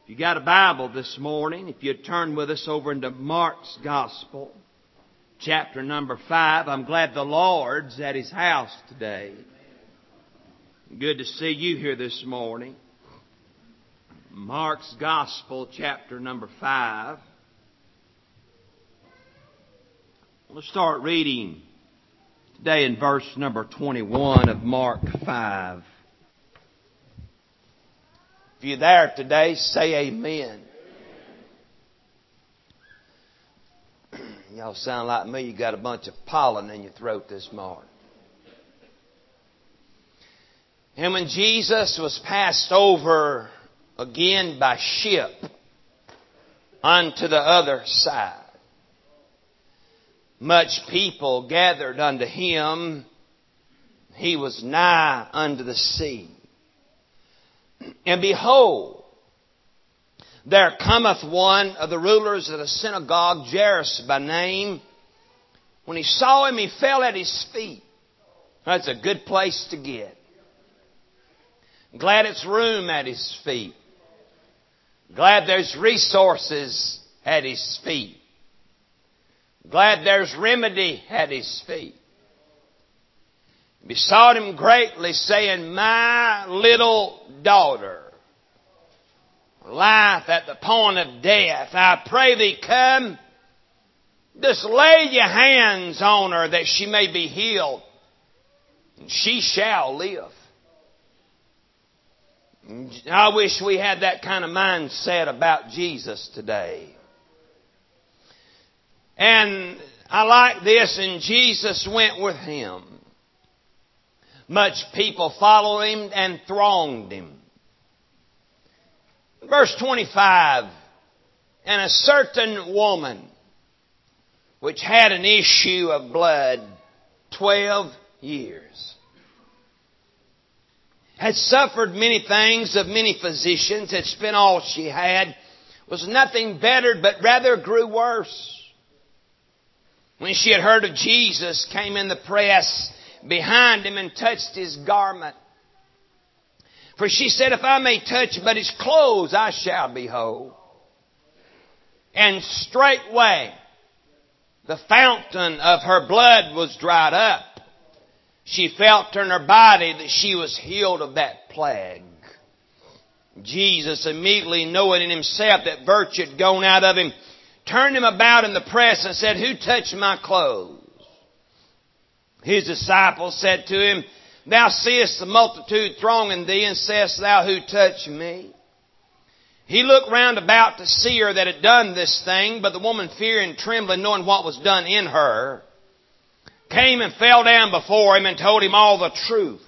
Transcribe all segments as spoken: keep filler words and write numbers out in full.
If you got a Bible this morning, if you'd turn with us over into Mark's Gospel, chapter number five. I'm glad the Lord's at His house today. Good to see you here this morning. Mark's Gospel, chapter number five. We'll start reading today in verse number twenty-one of Mark five. If you're there today, say amen. Y'all sound like me. You got a bunch of pollen in your throat this morning. And when Jesus was passed over again by ship unto the other side, much people gathered unto Him. He was nigh unto the sea. And behold, there cometh one of the rulers of the synagogue, Jairus by name. When he saw him, he fell at his feet. That's a good place to get. Glad it's room at his feet. Glad there's resources at his feet. Glad there's remedy at his feet. Besought him greatly, saying, My little daughter lieth at the point of death. I pray thee, come, just lay your hands on her that she may be healed, and she shall live. I wish we had that kind of mindset about Jesus today. And I like this, and Jesus went with him. Much people followed him and thronged him. Verse twenty-five, and a certain woman which had an issue of blood twelve years, had suffered many things of many physicians, had spent all she had, was nothing bettered, but rather grew worse. When she had heard of Jesus, came in the press behind him and touched his garment. For she said, If I may touch but his clothes, I shall be whole. And straightway the fountain of her blood was dried up. She felt in her body that she was healed of that plague. Jesus, immediately knowing in himself that virtue had gone out of him, turned him about in the press and said, Who touched my clothes? His disciples said to him, Thou seest the multitude thronging thee, and sayest thou, Who touched me? He looked round about to see her that had done this thing, but the woman, fearing and trembling, knowing what was done in her, came and fell down before him and told him all the truth.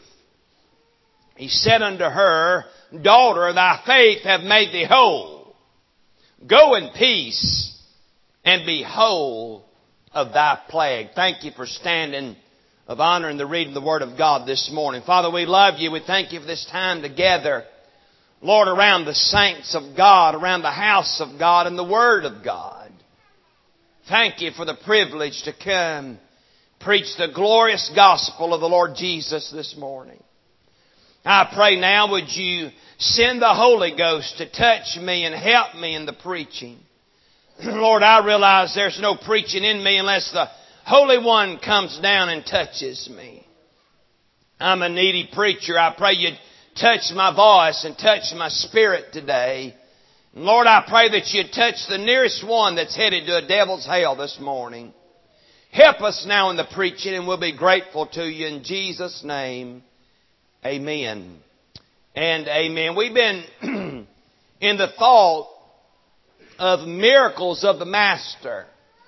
He said unto her, Daughter, thy faith hath made thee whole. Go in peace and be whole of thy plague. Thank you for standing of honor and the reading of the Word of God this morning. Father, we love you. We thank you for this time together, Lord, around the saints of God, around the house of God and the Word of God. Thank you for the privilege to come preach the glorious gospel of the Lord Jesus this morning. I pray now, would you send the Holy Ghost to touch me and help me in the preaching. Lord, I realize there's no preaching in me unless the Holy One comes down and touches me. I'm a needy preacher. I pray you'd touch my voice and touch my spirit today. And Lord, I pray that you'd touch the nearest one that's headed to a devil's hell this morning. Help us now in the preaching, and we'll be grateful to you in Jesus' name. Amen and amen. We've been in the thought of miracles of the Master.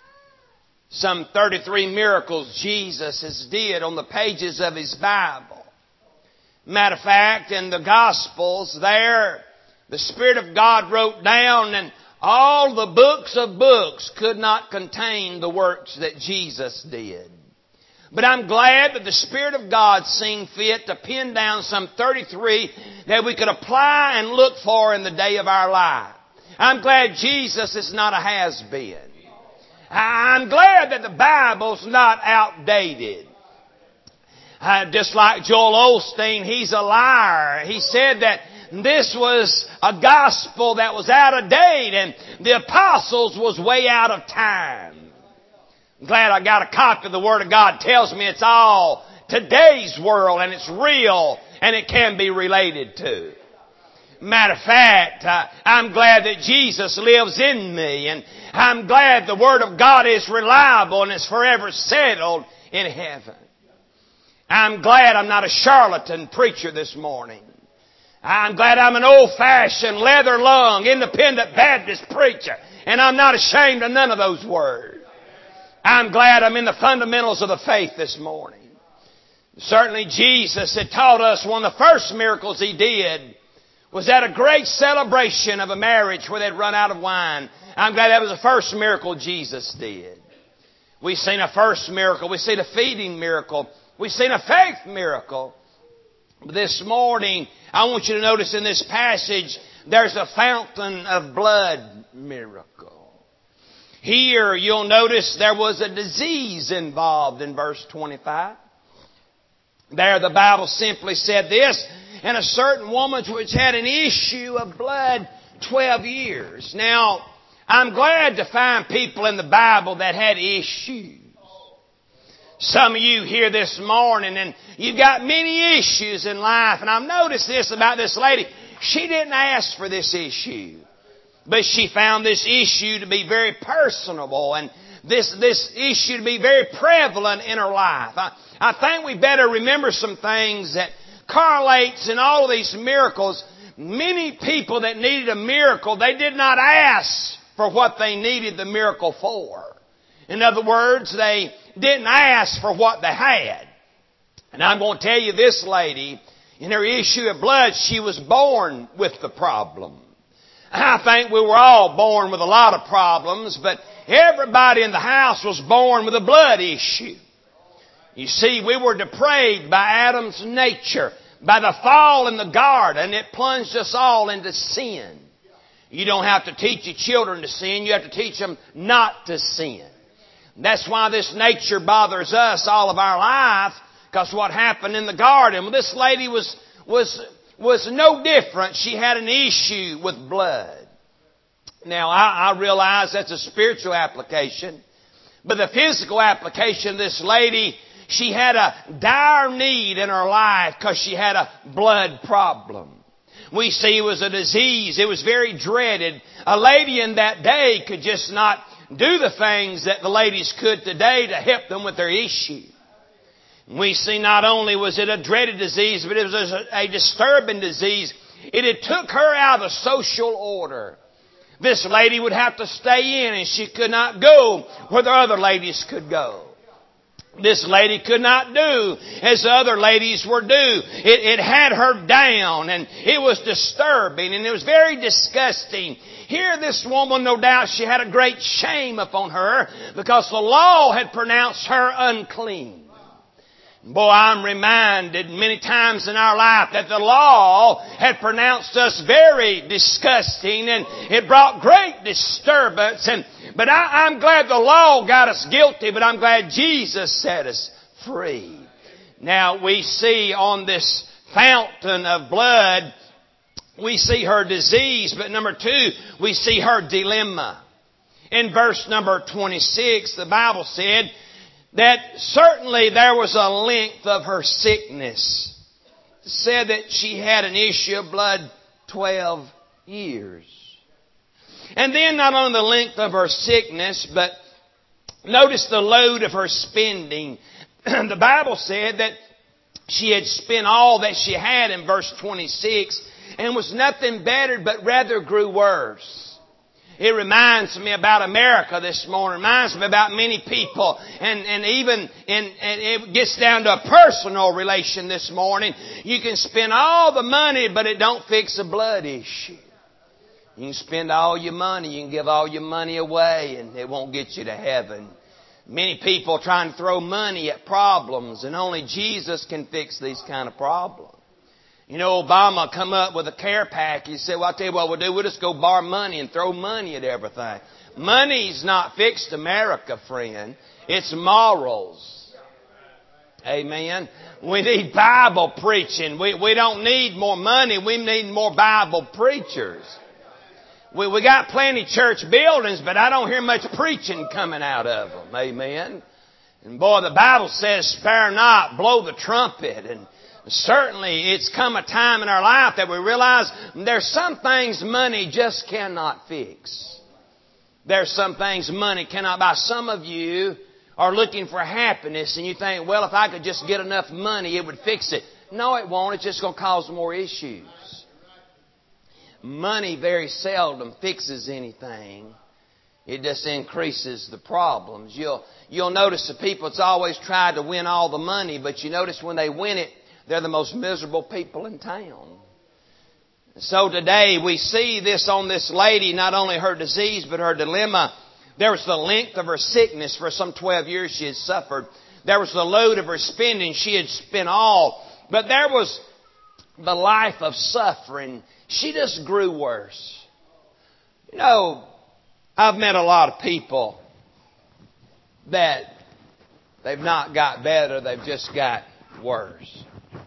Some thirty-three miracles Jesus has did on the pages of His Bible. Matter of fact, in the Gospels there, the Spirit of God wrote down, and all the books of books could not contain the works that Jesus did. But I'm glad that the Spirit of God seen fit to pin down some thirty-three that we could apply and look for in the day of our life. I'm glad Jesus is not a has-been. I'm glad that the Bible's not outdated. Uh, just like Joel Osteen, he's a liar. He said that this was a gospel that was out of date, and the apostles was way out of time. I'm glad I got a copy of the Word of God. It tells me it's all today's world, and it's real, and it can be related to. Matter of fact, uh, I'm glad that Jesus lives in me, and I'm glad the Word of God is reliable and is forever settled in heaven. I'm glad I'm not a charlatan preacher this morning. I'm glad I'm an old-fashioned, leather-lung, independent Baptist preacher, and I'm not ashamed of none of those words. I'm glad I'm in the fundamentals of the faith this morning. Certainly Jesus had taught us one of the first miracles He did was at a great celebration of a marriage where they'd run out of wine. I'm glad that was the first miracle Jesus did. We've seen a first miracle. We've seen a feeding miracle. We've seen a faith miracle. But this morning, I want you to notice in this passage, there's a fountain of blood miracle. Here, you'll notice there was a disease involved in verse twenty-five. There, the Bible simply said this, and a certain woman which had an issue of blood twelve years. Now, I'm glad to find people in the Bible that had issues. Some of you here this morning, and you've got many issues in life, and I've noticed this about this lady. She didn't ask for this issue, but she found this issue to be very personable, and this, this issue to be very prevalent in her life. I, I think we better remember some things that correlates in all of these miracles. Many people that needed a miracle, they did not ask for what they needed the miracle for. In other words, they didn't ask for what they had. And I'm going to tell you, this lady, in her issue of blood, she was born with the problem. I think we were all born with a lot of problems, but everybody in the house was born with a blood issue. You see, we were depraved by Adam's nature, by the fall in the garden. It plunged us all into sin. You don't have to teach your children to sin. You have to teach them not to sin. That's why this nature bothers us all of our life, because what happened in the garden. Well, this lady was, was, was no different. She had an issue with blood. Now, I, I realize that's a spiritual application, but the physical application of this lady, she had a dire need in her life because she had a blood problem. We see it was a disease. It was very dreaded. A lady in that day could just not do the things that the ladies could today to help them with their issue. We see not only was it a dreaded disease, but it was a, a disturbing disease. It had took her out of the social order. This lady would have to stay in, and she could not go where the other ladies could go. This lady could not do as the other ladies were do. It, it had her down, and it was disturbing, and it was very disgusting. Here this woman, no doubt, she had a great shame upon her because the law had pronounced her unclean. Boy, I'm reminded many times in our life that the law had pronounced us very disgusting, and it brought great disturbance. And but I, I'm glad the law got us guilty, but I'm glad Jesus set us free. Now we see on this fountain of blood, we see her disease, but number two, we see her dilemma. In verse number twenty-six, the Bible said that certainly there was a length of her sickness. It said that she had an issue of blood twelve years. And then not only the length of her sickness, but notice the load of her spending. The Bible said that she had spent all that she had in verse twenty-six, and was nothing better, but rather grew worse. It reminds me about America this morning. It reminds me about many people. And, and even in, and it gets down to a personal relation this morning. You can spend all the money, but it don't fix a blood issue. You can spend all your money. You can give all your money away, and it won't get you to heaven. Many people trying to throw money at problems, and only Jesus can fix these kind of problems. You know, Obama come up with a care package. He said, well, I'll tell you what we'll do. We'll just go borrow money and throw money at everything. Money's not fixed America, friend. It's morals. Amen. We need Bible preaching. We, we don't need more money. We need more Bible preachers. We, we got plenty church buildings, but I don't hear much preaching coming out of them. Amen. And boy, the Bible says, spare not, blow the trumpet. And certainly it's come a time in our life that we realize there's some things money just cannot fix. There's some things money cannot buy. Some of you are looking for happiness and you think, well, if I could just get enough money, it would fix it. No, it won't. It's just going to cause more issues. Money very seldom fixes anything. It just increases the problems. You'll, you'll notice the people that's always tried to win all the money, but you notice when they win it, they're the most miserable people in town. So today we see this on this lady, not only her disease, but her dilemma. There was the length of her sickness. For some twelve years she had suffered. There was the load of her spending. She had spent all. But there was the life of suffering. She just grew worse. You know, I've met a lot of people that they've not got better. They've just got worse.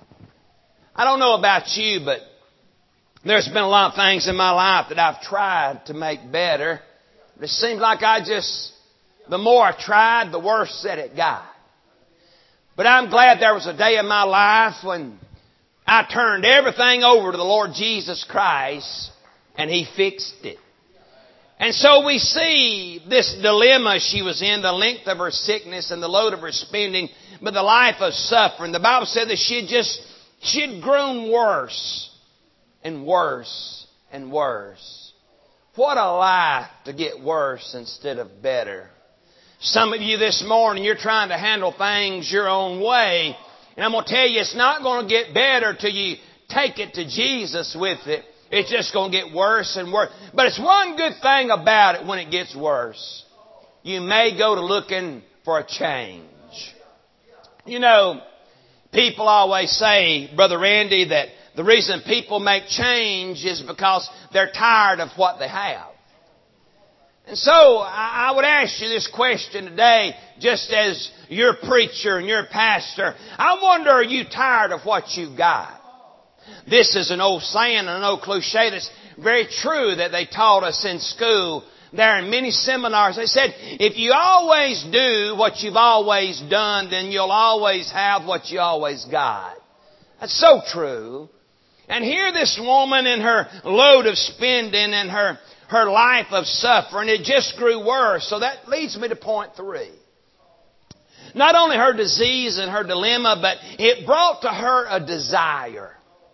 I don't know about you, but there's been a lot of things in my life that I've tried to make better. But it seems like I just, the more I tried, the worse that it got. But I'm glad there was a day in my life when I turned everything over to the Lord Jesus Christ and He fixed it. And so we see this dilemma she was in, the length of her sickness and the load of her spending, but the life of suffering. The Bible said that she had just, she had grown worse and worse and worse. What a life to get worse instead of better. Some of you this morning, you're trying to handle things your own way. And I'm going to tell you, it's not going to get better till you take it to Jesus with it. It's just going to get worse and worse. But it's one good thing about it when it gets worse. You may go to looking for a change. You know, people always say, Brother Randy, that the reason people make change is because they're tired of what they have. And so I would ask you this question today, just as your preacher and your pastor. I wonder, are you tired of what you've got? This is an old saying and an old cliche that's very true that they taught us in school. There in many seminars, they said, if you always do what you've always done, then you'll always have what you always got. That's so true. And here this woman in her load of spending and her, her life of suffering, it just grew worse. So that leads me to point three. Not only her disease and her dilemma, but it brought to her a desire.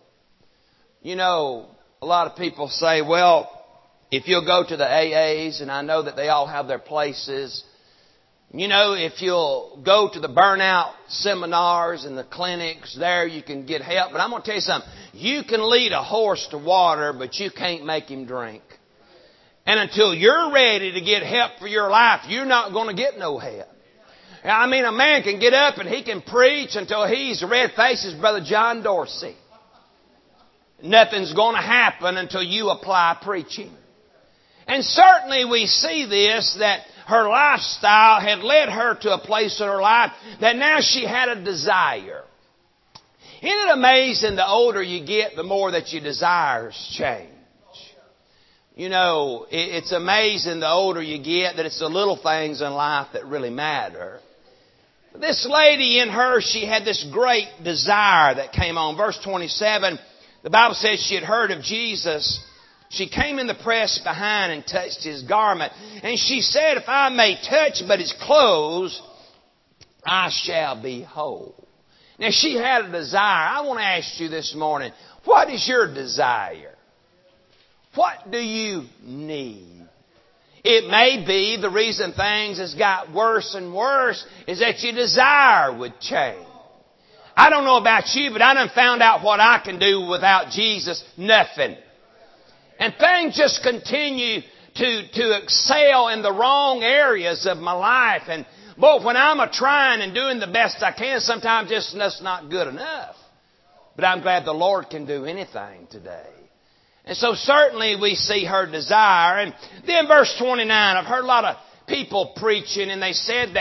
You know, a lot of people say, well, if you'll go to the A As, and I know that they all have their places. You know, if you'll go to the burnout seminars and the clinics, there you can get help. But I'm going to tell you something. You can lead a horse to water, but you can't make him drink. And until you're ready to get help for your life, you're not going to get no help. I mean, a man can get up and he can preach until he's red-faced as Brother John Dorsey. Nothing's going to happen until you apply preaching. And certainly we see this, that her lifestyle had led her to a place in her life that now she had a desire. Isn't it amazing the older you get, the more that your desires change? You know, it's amazing the older you get that it's the little things in life that really matter. This lady in her, she had this great desire that came on. Verse twenty-seven, the Bible says she had heard of Jesus. She came in the press behind and touched His garment. And she said, if I may touch but His clothes, I shall be whole. Now she had a desire. I want to ask you this morning, what is your desire? What do you need? It may be the reason things has got worse and worse is that your desire would change. I don't know about you, but I done found out what I can do without Jesus. Nothing. And things just continue to, to excel in the wrong areas of my life. And boy, when I'm a trying and doing the best I can, sometimes just that's not good enough. But I'm glad the Lord can do anything today. And so certainly we see her desire. And then verse twenty-nine, I've heard a lot of people preaching and they said that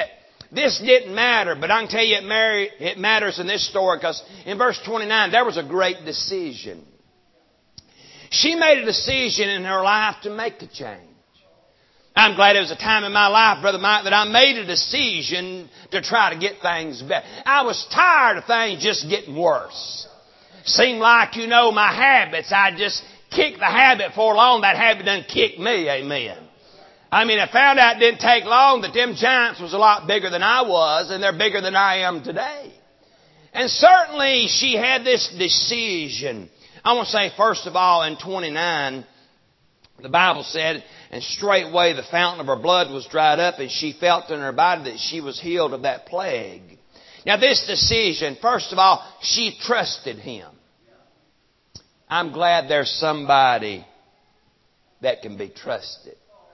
This didn't matter, but I can tell you it, mar- it matters in this story because in verse twenty-nine, there was a great decision. She made a decision in her life to make a change. I'm glad it was a time in my life, Brother Mike, that I made a decision to try to get things better. I was tired of things just getting worse. Seemed like, you know, my habits, I just kicked the habit for long. That habit done kicked me, amen. I mean, I found out it didn't take long that them giants was a lot bigger than I was, and they're bigger than I am today. And certainly she had this decision. I want to say, first of all, in twenty-nine, the Bible said, and straightway the fountain of her blood was dried up, and she felt in her body that she was healed of that plague. Now this decision, first of all, she trusted Him. I'm glad there's somebody that can be trusted.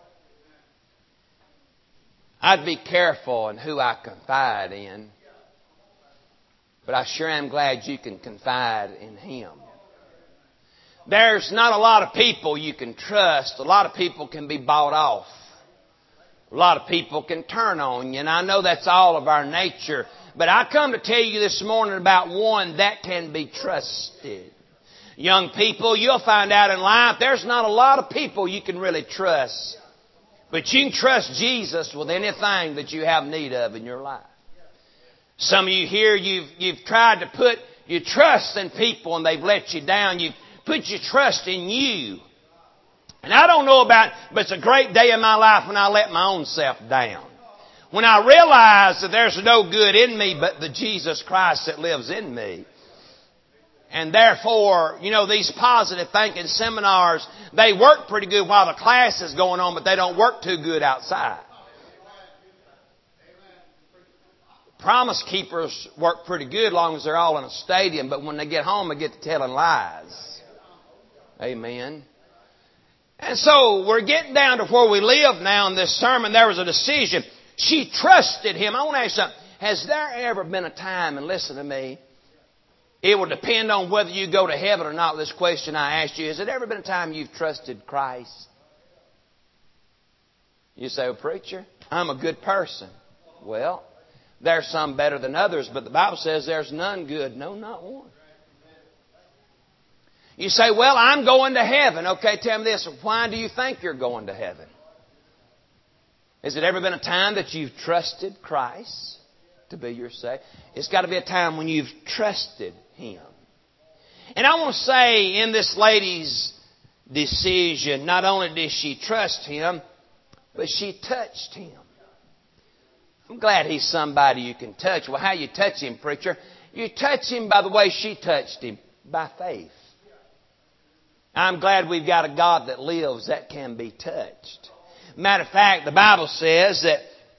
I'd be careful in who I confide in, but I sure am glad you can confide in Him. There's not a lot of people you can trust. A lot of people can be bought off. A lot of people can turn on you, and I know that's all of our nature. But I come to tell you this morning about one that can be trusted. Young people, you'll find out in life there's not a lot of people you can really trust. But you can trust Jesus with anything that you have need of in your life. Some of you here, you've, you've tried to put your trust in people and they've let you down. You've put your trust in you. And I don't know about, but it's a great day in my life when I let my own self down. When I realize that there's no good in me but the Jesus Christ that lives in me. And therefore, you know, these positive thinking seminars, they work pretty good while the class is going on, but they don't work too good outside. Promise keepers work pretty good as long as they're all in a stadium, but when they get home, they get to telling lies. Amen. And so we're getting down to where we live now in this sermon. There was a decision. She trusted Him. I want to ask you something. Has there ever been a time, and listen to me, it will depend on whether you go to heaven or not, this question I asked you. Has it ever been a time you've trusted Christ? You say, well, preacher, I'm a good person. Well, there's some better than others, but the Bible says there's none good. No, not one. You say, well, I'm going to heaven. Okay, tell me this. Why do you think you're going to heaven? Has it ever been a time that you've trusted Christ to be your Savior? It's got to be a time when you've trusted Him. And I want to say in this lady's decision, not only did she trust Him, but she touched Him. I'm glad He's somebody you can touch. Well, how you touch Him, preacher? You touch Him by the way she touched Him, by faith. I'm glad we've got a God that lives that can be touched. Matter of fact, the Bible says that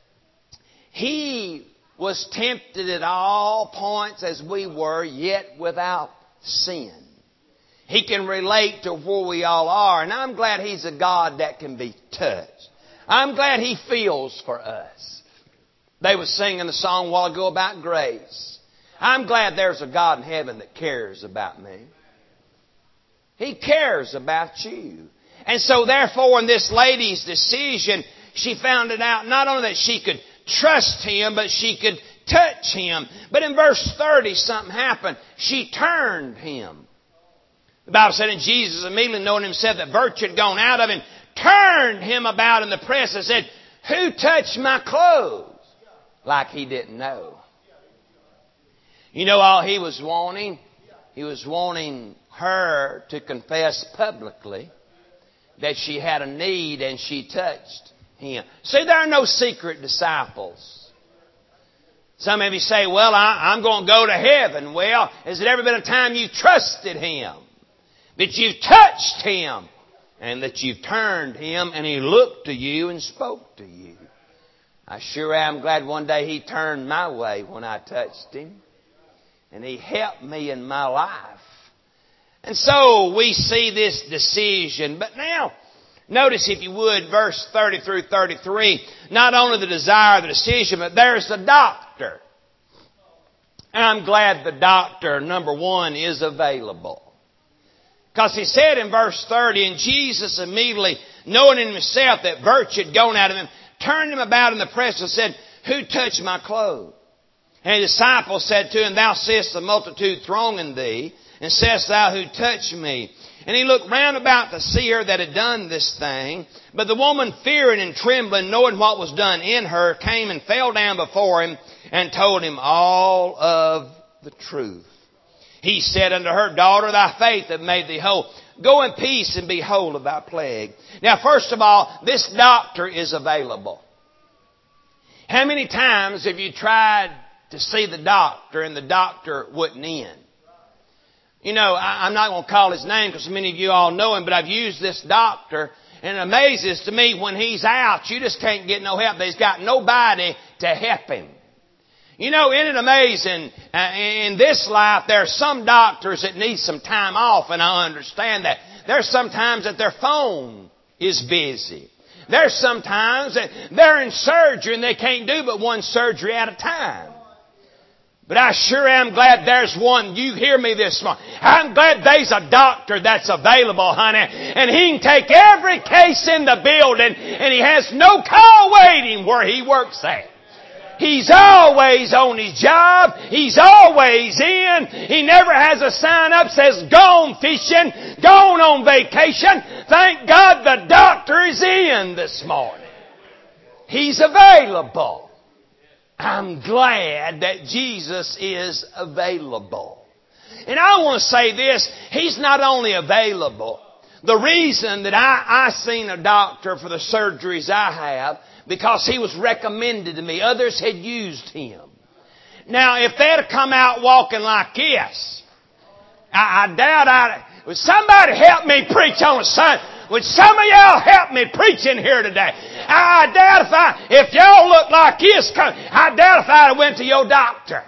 He was tempted at all points as we were, yet without sin. He can relate to where we all are, and I'm glad He's a God that can be touched. I'm glad He feels for us. They were singing the song a while ago about grace. I'm glad there's a God in heaven that cares about me. He cares about you. And so therefore in this lady's decision, she found it out not only that she could trust Him, but she could touch Him. But in verse thirty, something happened. She turned Him. The Bible said, and Jesus immediately knowing Himself that virtue had gone out of Him, turned Him about in the press and said, who touched my clothes? Like He didn't know. You know all He was wanting? He was wanting her to confess publicly that she had a need and she touched Him. See, there are no secret disciples. Some of you say, well, I, I'm going to go to heaven. Well, has it ever been a time you trusted Him? That you've touched Him? And that you've turned Him and He looked to you and spoke to you? I sure am glad one day He turned my way when I touched Him. And He helped me in my life. And so we see this decision. But now, notice if you would, verse thirty through thirty-three. Not only the desire, the decision, but there's the doctor. And I'm glad the doctor, number one, is available. Because he said in verse thirty, and Jesus immediately, knowing in Himself that virtue had gone out of Him, turned Him about in the press and said, who touched my clothes? And the disciple said to him, Thou seest the multitude thronging thee, and sayest thou, Who touched me? And he looked round about to see her that had done this thing. But the woman, fearing and trembling, knowing what was done in her, came and fell down before him, and told him all of the truth. He said unto her, Daughter, thy faith hath made thee whole. Go in peace and be whole of thy plague. Now, first of all, this doctor is available. How many times have you tried to see the doctor and the doctor wouldn't in? You know, I, I'm not going to call his name because many of you all know him, but I've used this doctor, and it amazes to me when he's out, you just can't get no help. He's got nobody to help him. You know, isn't it amazing? Uh, in this life, there are some doctors that need some time off, and I understand that. There's sometimes that their phone is busy. There's sometimes that they're in surgery and they can't do but one surgery at a time. But I sure am glad there's one. You hear me this morning. I'm glad there's a doctor that's available, honey. And he can take every case in the building, and he has no call waiting where he works at. He's always on his job. He's always in. He never has a sign up that says, Gone fishing, gone on vacation. Thank God the doctor is in this morning. He's available. I'm glad that Jesus is available. And I want to say this. He's not only available. The reason that I, I seen a doctor for the surgeries I have, because he was recommended to me. Others had used him. Now, if they'd have come out walking like this, I, I doubt I'd... Would somebody help me preach on a Sunday? Would some of y'all help me preach in here today? I, I doubt if I... If y'all look like this, I doubt if I'd have went to your doctor.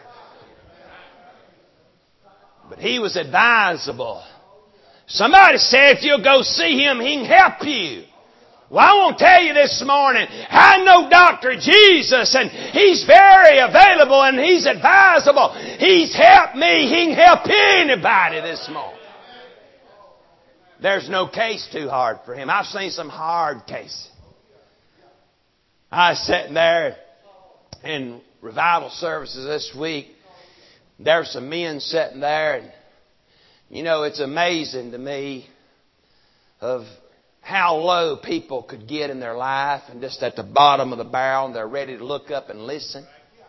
But he was advisable. Somebody said if you'll go see him, he can help you. Well, I want to tell you this morning, I know Doctor Jesus, and He's very available and He's advisable. He's helped me. He can help anybody this morning. There's no case too hard for Him. I've seen some hard cases. I was sitting there in revival services this week. There were some men sitting there, and you know, it's amazing to me of how low people could get in their life, and just at the bottom of the barrel, and they're ready to look up and listen.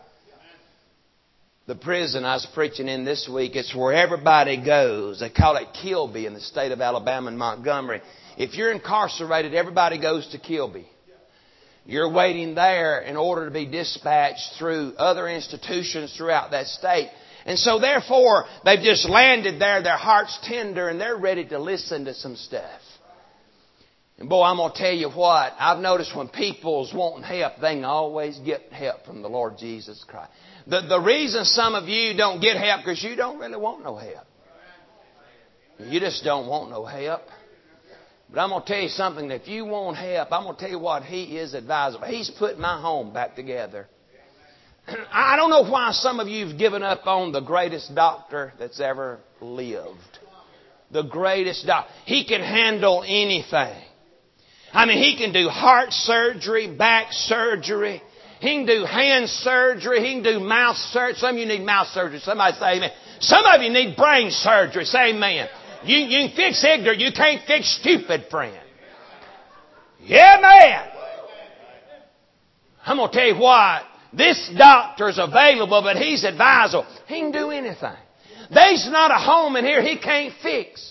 The prison I was preaching in this week, it's where everybody goes. They call it Kilby in the state of Alabama and Montgomery. If you're incarcerated, everybody goes to Kilby. You're waiting there in order to be dispatched through other institutions throughout that state. And so therefore, they've just landed there, their heart's tender, and they're ready to listen to some stuff. And boy, I'm going to tell you what, I've noticed when people's wanting help, they can always get help from the Lord Jesus Christ. The, the reason some of you don't get help because you don't really want no help. You just don't want no help. But I'm going to tell you something, if you want help, I'm going to tell you what, He is advisable. He's put my home back together. I don't know why some of you have given up on the greatest doctor that's ever lived. The greatest doctor. He can handle anything. I mean, He can do heart surgery, back surgery. He can do hand surgery. He can do mouth surgery. Some of you need mouth surgery. Somebody say amen. Some of you need brain surgery. Say amen. You, you can fix ignorant. You can't fix stupid, friend. Yeah, man. I'm going to tell you what. This doctor's available, but he's advisable. He can do anything. There's not a home in here He can't fix.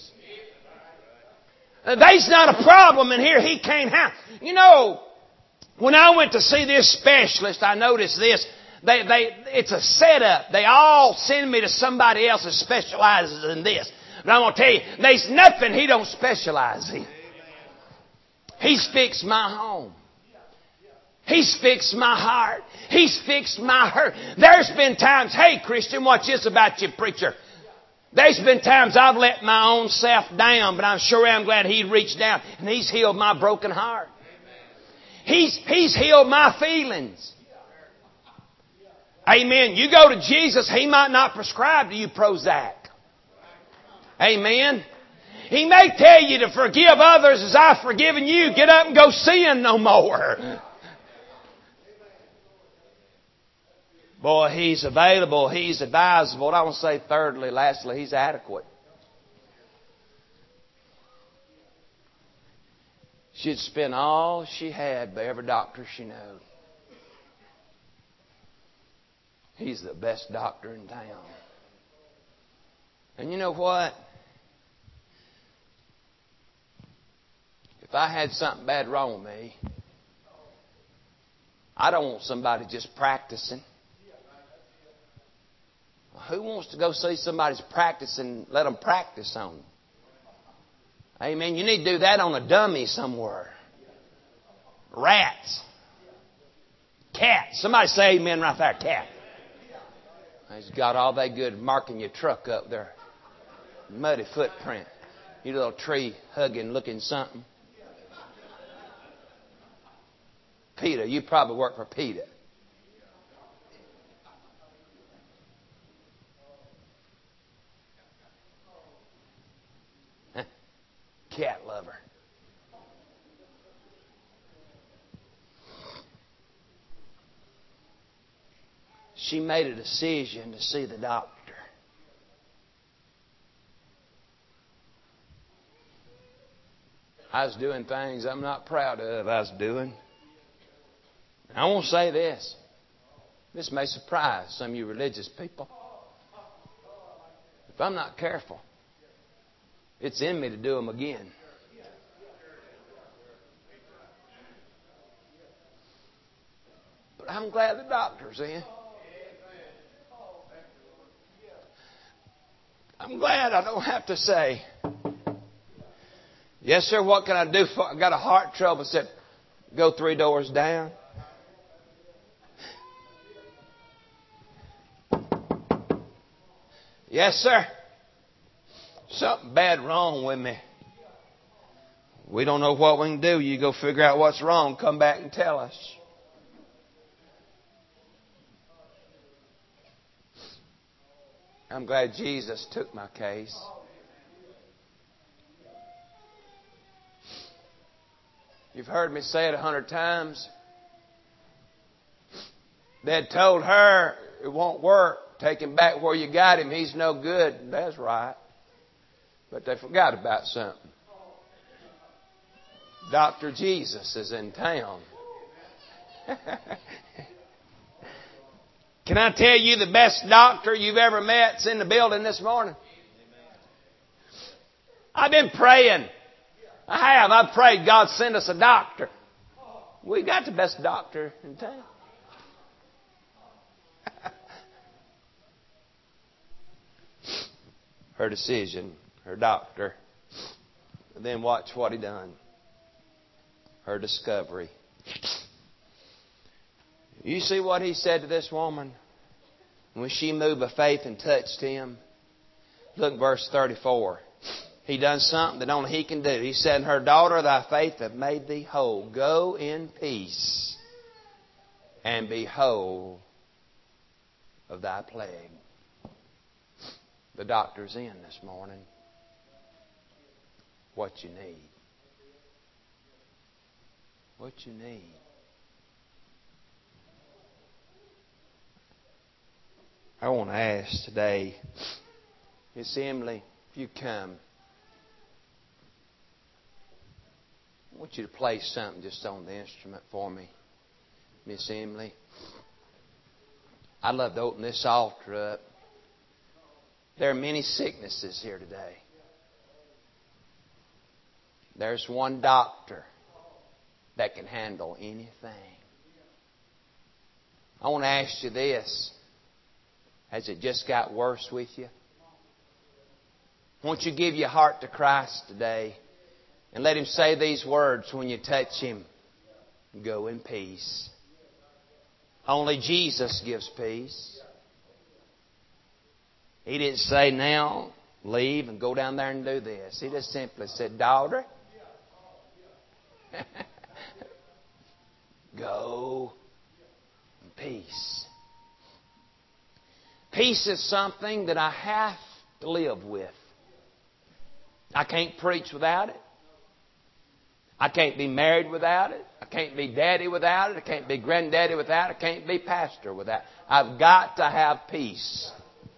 There's not a problem in here He can't have. You know, when I went to see this specialist, I noticed this. They, they, it's a setup. They all send me to somebody else that specializes in this. But I'm going to tell you, there's nothing He don't specialize in. He's fixed my home. He's fixed my heart. He's fixed my hurt. There's been times, hey Christian, watch this about you, preacher. There's been times I've let my own self down, but I'm sure I'm glad He reached down and He's healed my broken heart. He's, he's healed my feelings. Amen. You go to Jesus, He might not prescribe to you Prozac. Amen. He may tell you to forgive others as I've forgiven you. Get up and go sin no more. Boy, He's available. He's advisable. I want to say thirdly, lastly, He's adequate. She'd spent all she had by every doctor she knew. He's the best doctor in town. And you know what? If I had something bad wrong with me, I don't want somebody just practicing. Who wants to go see somebody's practicing, let them practice on them? Amen. You need to do that on a dummy somewhere. Rats. Cats. Somebody say amen right there. Cat. He's got all that good marking your truck up there. Muddy footprint. You little tree hugging looking something. Peter. You probably work for Peter. Cat lover. She made a decision to see the doctor. I was doing things I'm not proud of I was doing. I won't say this. This may surprise some of you religious people. If I'm not careful, it's in me to do them again. But I'm glad the doctor's in. I'm glad I don't have to say, yes, sir, what can I do for? I got a heart trouble. Said, go three doors down. Yes, sir. Something bad wrong with me. We don't know what we can do. You go figure out what's wrong. Come back and tell us. I'm glad Jesus took my case. You've heard me say it a hundred times. They had told her it won't work. Take him back where you got him. He's no good. That's right. But they forgot about something. Doctor Jesus is in town. Can I tell you the best doctor you've ever met's in the building this morning? I've been praying. I have. I've prayed God send us a doctor. We got the best doctor in town. Her decision, her doctor. And then watch what he done. Her discovery. You see what he said to this woman? When she moved by faith and touched him. Look at verse thirty-four. He done something that only he can do. He said, her daughter, thy faith hath made thee whole. Go in peace and be whole of thy plague. The doctor's in this morning. What you need. What you need. I want to ask today, Miss Emily, if you come, I want you to play something just on the instrument for me, Miss Emily. I'd love to open this altar up. There are many sicknesses here today. There's one doctor that can handle anything. I want to ask you this. Has it just got worse with you? Won't you give your heart to Christ today and let Him say these words when you touch Him? Go in peace. Only Jesus gives peace. He didn't say, now, leave and go down there and do this. He just simply said, daughter, go in peace. Peace is something that I have to live with. I can't preach without it. I can't be married without it. I can't be daddy without it. I can't be granddaddy without it. I can't be pastor without it. I've got to have peace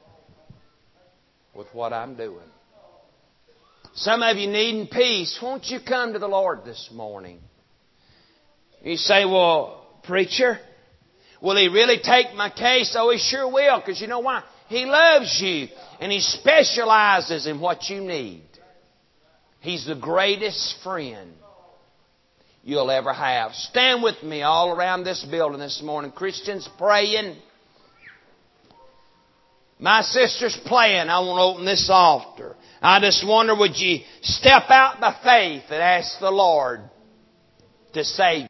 with what I'm doing. Some of you needing peace. Won't you come to the Lord this morning? You say, well, preacher, will He really take my case? Oh, He sure will, because you know why? He loves you, and He specializes in what you need. He's the greatest friend you'll ever have. Stand with me all around this building this morning. Christians praying. My sister's playing. I want to open this altar. I just wonder, would you step out by faith and ask the Lord to save you?